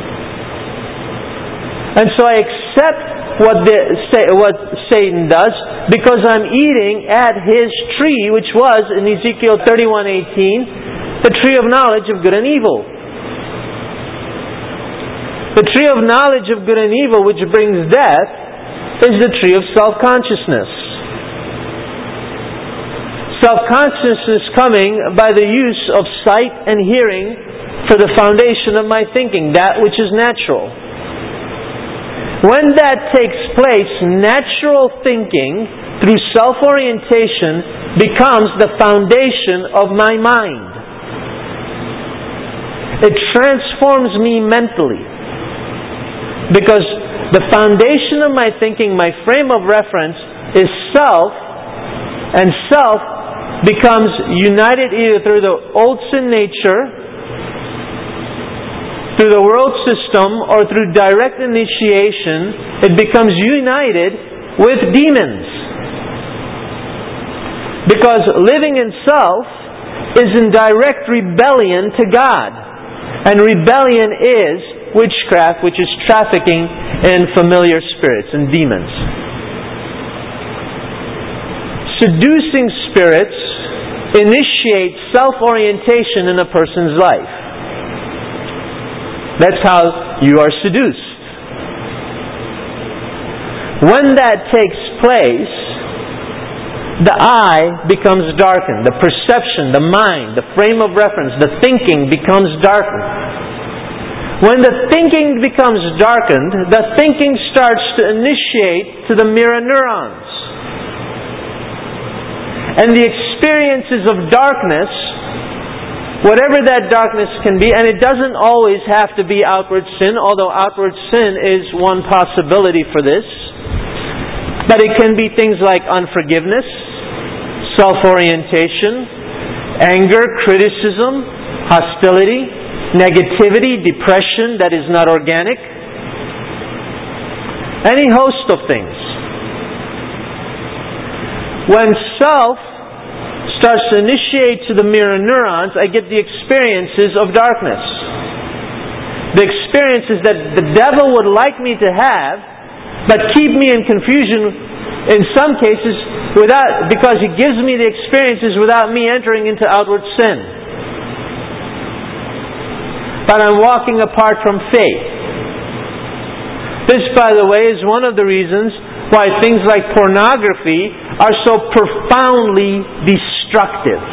And so I accept what, the, what Satan does because I'm eating at his tree, which was in Ezekiel thirty-one eighteen, the tree of knowledge of good and evil. The tree of knowledge of good and evil, which brings death, is the tree of self-consciousness. Self-consciousness coming by the use of sight and hearing for the foundation of my thinking, that which is natural. When that takes place, natural thinking through self-orientation becomes the foundation of my mind. It transforms me mentally. Because the foundation of my thinking, my frame of reference, is self, and self becomes united either through the old sin nature, through the world system, or through direct initiation. It becomes united with demons. Because living in self is in direct rebellion to God. And rebellion is witchcraft, which is trafficking in familiar spirits and demons. Seducing spirits initiate self-orientation in a person's life. That's how you are seduced. When that takes place, the eye becomes darkened. The perception, the mind, the frame of reference, the thinking becomes darkened. When the thinking becomes darkened, the thinking starts to initiate to the mirror neurons. And the experiences of darkness, whatever that darkness can be, and it doesn't always have to be outward sin, although outward sin is one possibility for this. But it can be things like unforgiveness, self-orientation, anger, criticism, hostility, negativity, depression that is not organic, any host of things. When self starts to initiate to the mirror neurons, I get the experiences of darkness. The experiences that the devil would like me to have, but keep me in confusion in some cases without, because he gives me the experiences without me entering into outward sin. But I'm walking apart from faith. This, by the way, is one of the reasons why things like pornography are so profoundly destructive.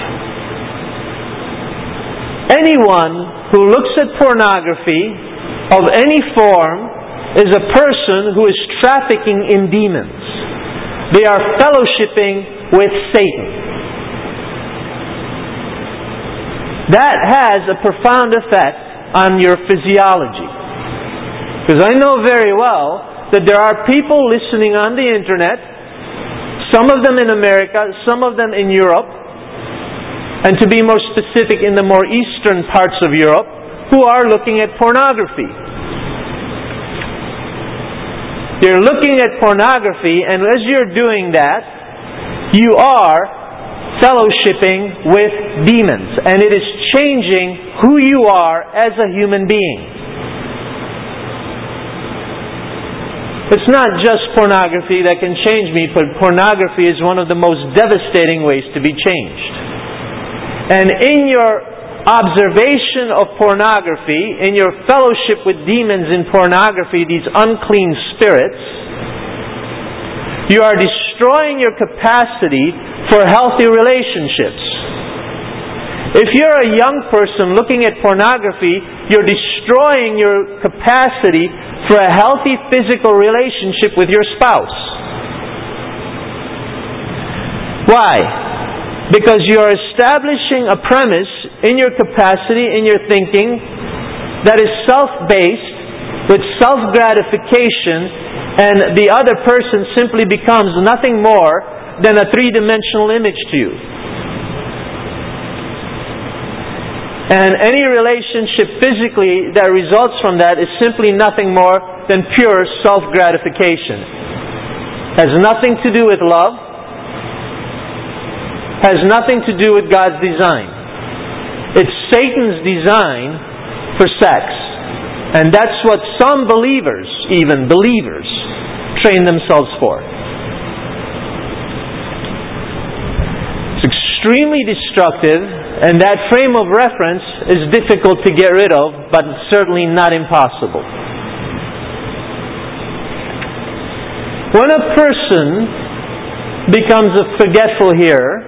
Anyone who looks at pornography of any form is a person who is trafficking in demons. They are fellowshipping with Satan. That has a profound effect on your physiology. Because I know very well that there are people listening on the internet, some of them in America, some of them in Europe, and to be more specific, in the more eastern parts of Europe, who are looking at pornography. You're looking at pornography, and as you're doing that, you are fellowshipping with demons, and it is changing who you are as a human being. It's not just pornography that can change me, but pornography is one of the most devastating ways to be changed. And in your observation of pornography, in your fellowship with demons in pornography, these unclean spirits, you are destroying your capacity for healthy relationships. If you're a young person looking at pornography, you're destroying your capacity for a healthy physical relationship with your spouse. Why? Because you are establishing a premise in your capacity, in your thinking, that is self-based, with self-gratification, and the other person simply becomes nothing more than a three-dimensional image to you. And any relationship physically that results from that is simply nothing more than pure self-gratification. Has nothing to do with love. Has nothing to do with God's design. It's Satan's design for sex. And that's what some believers, even believers, train themselves for. It's extremely destructive, and that frame of reference is difficult to get rid of, but certainly not impossible. When a person becomes a forgetful hearer,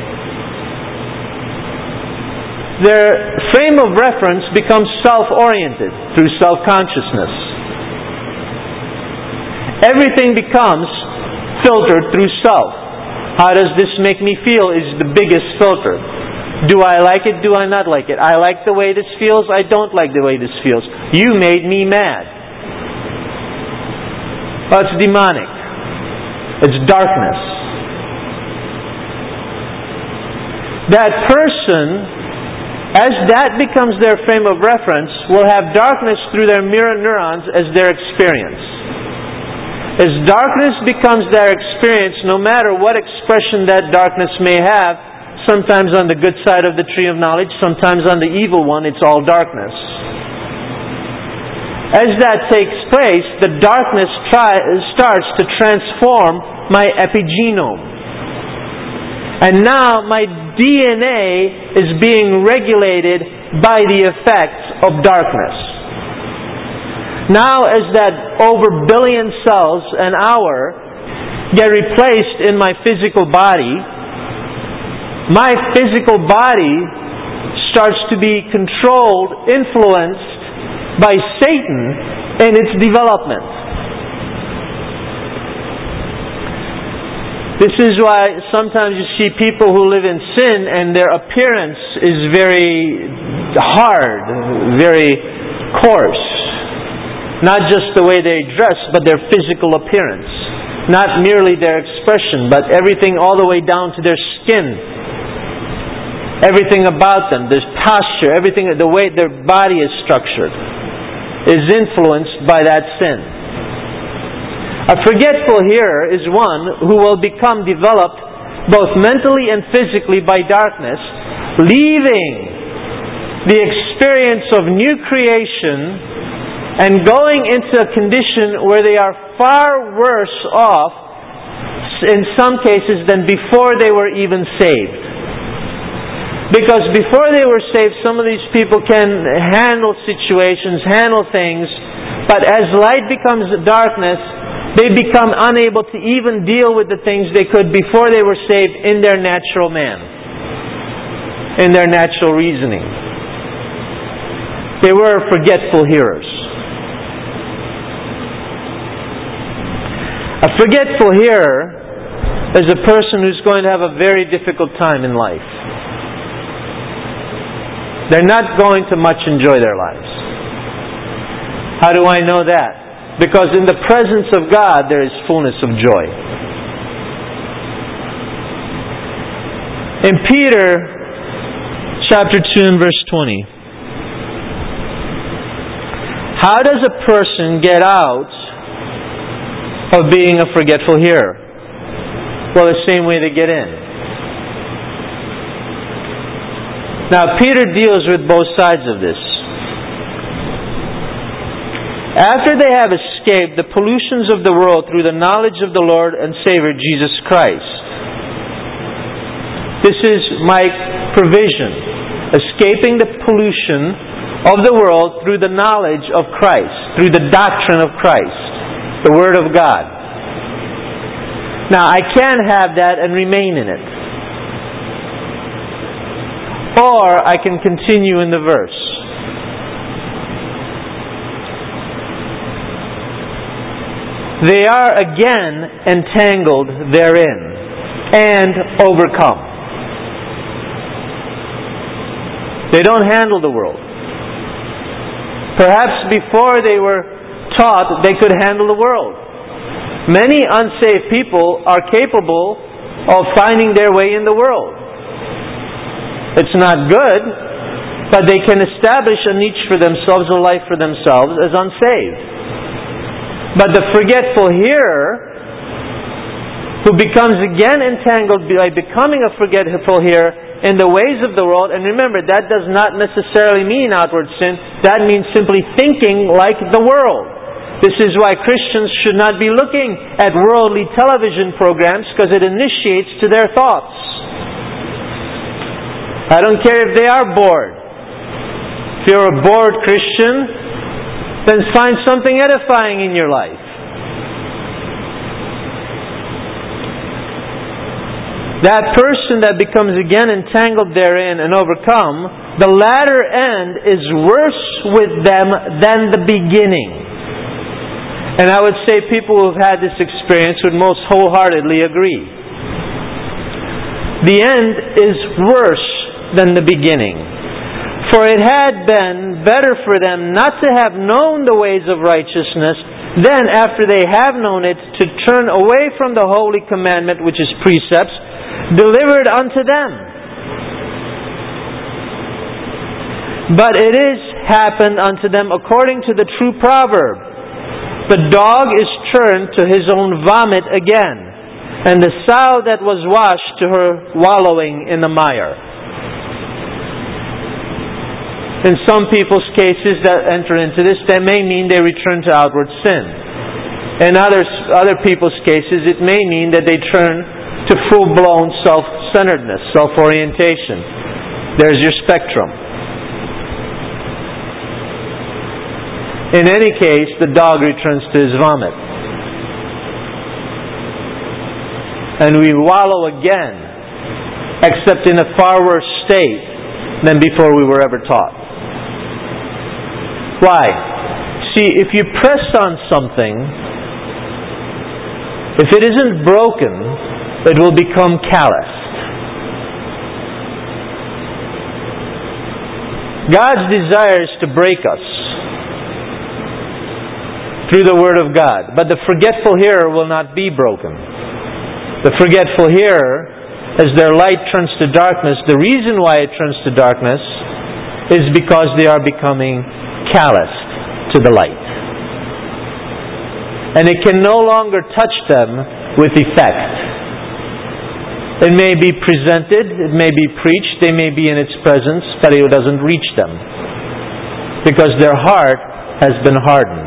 their frame of reference becomes self-oriented through self-consciousness. Everything becomes filtered through self. How does this make me feel is the biggest filter. Do I like it? Do I not like it? I like the way this feels. I don't like the way this feels. You made me mad. Well, it's demonic. It's darkness. That person, as that becomes their frame of reference, will have darkness through their mirror neurons as their experience. As darkness becomes their experience, no matter what expression that darkness may have, sometimes on the good side of the tree of knowledge, sometimes on the evil one, it's all darkness. As that takes place, the darkness try, starts to transform my epigenome. And now my D N A is being regulated by the effects of darkness. Now as that over billion cells an hour get replaced in my physical body, my physical body starts to be controlled, influenced by Satan in its development. This is why sometimes you see people who live in sin and their appearance is very hard, very coarse. Not just the way they dress, but their physical appearance. Not merely their expression, but everything all the way down to their skin. Everything about them, their posture, everything, the way their body is structured, is influenced by that sin. A forgetful hearer is one who will become developed both mentally and physically by darkness, leaving the experience of new creation and going into a condition where they are far worse off in some cases than before they were even saved. Because before they were saved, some of these people can handle situations, handle things, but as light becomes darkness, they become unable to even deal with the things they could before they were saved in their natural man, in their natural reasoning. They were forgetful hearers. A forgetful hearer is a person who's going to have a very difficult time in life. They're not going to much enjoy their lives. How do I know that? Because in the presence of God there is fullness of joy. In Peter chapter two and verse twenty, how does a person get out of being a forgetful hearer? Well, the same way they get in. Now, Peter deals with both sides of this. after they have escaped the pollutions of the world through the knowledge of the Lord and Savior Jesus Christ. This is my provision, escaping the pollution of the world through the knowledge of Christ, through the doctrine of Christ, the Word of God. Now, I can have that and remain in it. Or I can continue in the verse. They are again entangled therein and overcome. They don't handle the world. Perhaps before they were taught they could handle the world. Many unsaved people are capable of finding their way in the world. It's not good, but they can establish a niche for themselves, a life for themselves as unsaved. But the forgetful hearer, who becomes again entangled by becoming a forgetful hearer in the ways of the world, and remember, that does not necessarily mean outward sin, that means simply thinking like the world. This is why Christians should not be looking at worldly television programs, because it initiates to their thoughts. I don't care if they are bored. If you're a bored Christian, then find something edifying in your life. That person that becomes again entangled therein and overcome, the latter end is worse with them than the beginning. And I would say people who have had this experience would most wholeheartedly agree. The end is worse than the beginning. For it had been better for them not to have known the ways of righteousness than, after they have known it, to turn away from the holy commandment, which is precepts, delivered unto them. But it is happened unto them according to the true proverb, the dog is turned to his own vomit again, and the sow that was washed to her wallowing in the mire. In some people's cases that enter into this, that may mean they return to outward sin. In others, other people's cases, it may mean that they turn to full-blown self-centeredness, self-orientation. There's your spectrum. In any case, the dog returns to his vomit. And we wallow again, except in a far worse state than before we were ever taught. Why? See, if you press on something, if it isn't broken, it will become calloused. God's desire is to break us through the Word of God. But the forgetful hearer will not be broken. The forgetful hearer, as their light turns to darkness, the reason why it turns to darkness is because they are becoming calloused to the light. And it can no longer touch them with effect. It may be presented, it may be preached, they may be in its presence, but it doesn't reach them. Because their heart has been hardened.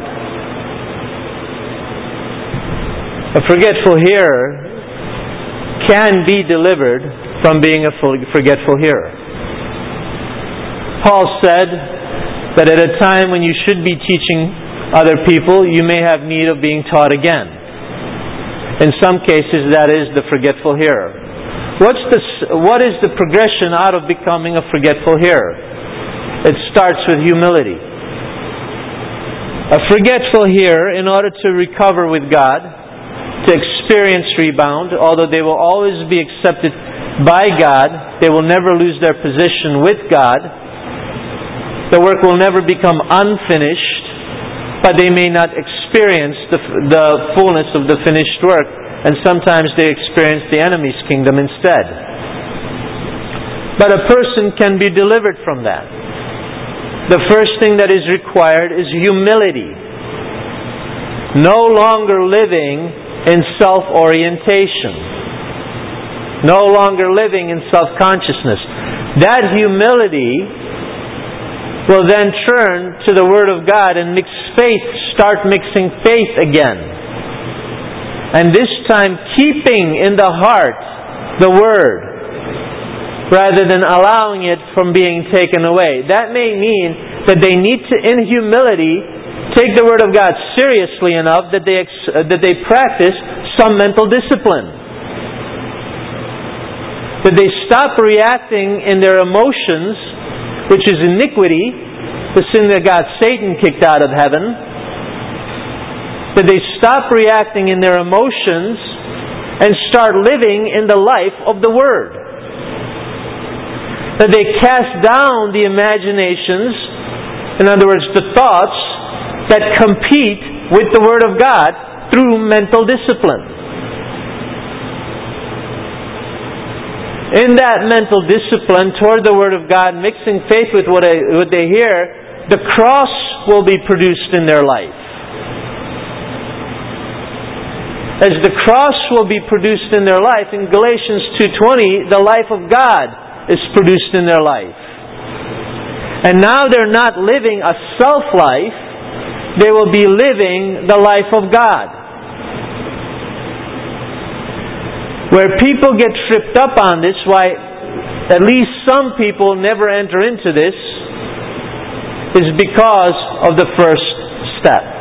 A forgetful hearer can be delivered from being a forgetful hearer. Paul said that at a time when you should be teaching other people, you may have need of being taught again. In some cases, that is the forgetful hearer. What's the, what is the progression out of becoming a forgetful hearer? It starts with humility. A forgetful hearer, in order to recover with God, to experience rebound, although they will always be accepted by God, they will never lose their position with God. The work will never become unfinished, but they may not experience the, the fullness of the finished work, and sometimes they experience the enemy's kingdom instead. But a person can be delivered from that. The first thing that is required is humility. No longer living in self-orientation. No longer living in self-consciousness. That humility will then turn to the Word of God and mix faith start mixing faith again. And this time keeping in the heart the Word, rather than allowing it from being taken away. That may mean that they need to, in humility, take the Word of God seriously enough that they ex- uh, that they practice some mental discipline. That they stop reacting in their emotions, which is iniquity, the sin that got Satan kicked out of heaven. That they stop reacting in their emotions and start living in the life of the Word. That they cast down the imaginations, in other words, the thoughts that compete with the Word of God through mental discipline. In that mental discipline toward the Word of God, mixing faith with what, I, what they hear, the cross will be produced in their life. As the cross will be produced in their life, in Galatians two twenty, the life of God is produced in their life. And now they're not living a self-life, they will be living the life of God. Where people get tripped up on this, why at least some people never enter into this, is because of the first step.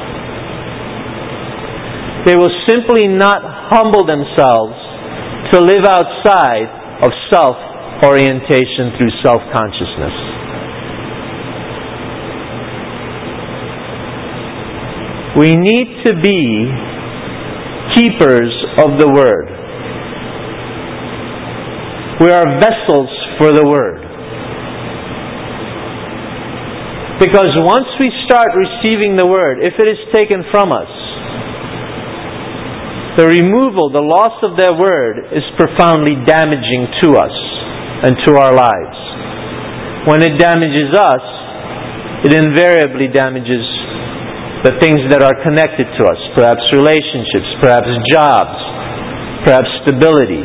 They will simply not humble themselves to live outside of self-orientation through self-consciousness. We need to be keepers of the Word. We are vessels for the Word. Because once we start receiving the Word, if it is taken from us, the removal, the loss of that Word is profoundly damaging to us and to our lives. When it damages us, it invariably damages the things that are connected to us, perhaps relationships, perhaps jobs, perhaps stability.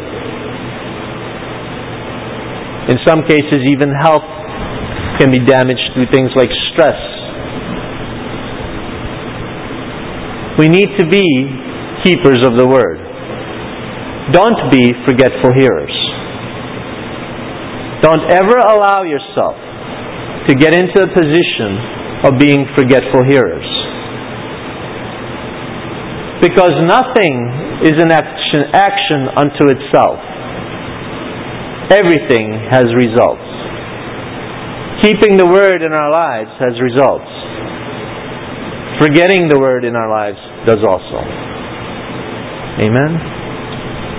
In some cases, even health can be damaged through things like stress. We need to be keepers of the Word. Don't be forgetful hearers. Don't ever allow yourself to get into a position of being forgetful hearers. Because nothing is an action, action unto itself. Everything has results. Keeping the Word in our lives has results. Forgetting the Word in our lives does also. Amen?